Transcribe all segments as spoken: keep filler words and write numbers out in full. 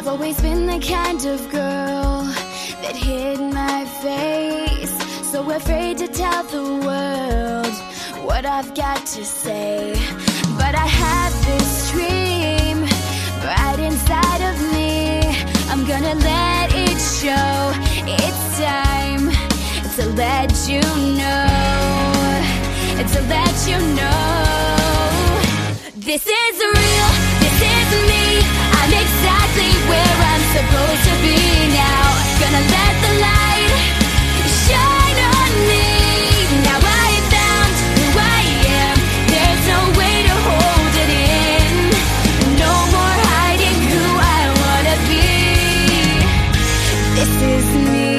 I've always been the kind of girl that hid my face, so afraid to tell the world what I've got to say. But I have this dream right inside of me. I'm gonna let it show. It's time to let you know, to let you know. This is real, this is me. I'm exactly where I'm supposed to be now. Gonna let the light shine on me. Now I found who I am. There's no way to hold it in. No more hiding who I wanna be. This is me.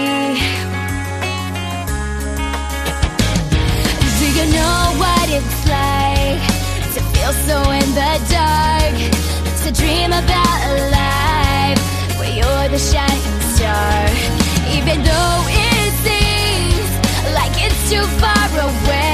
Do you know what it's like to feel so in the dark? To dream about a life where you're the shining star. Even though it seems like it's too far away,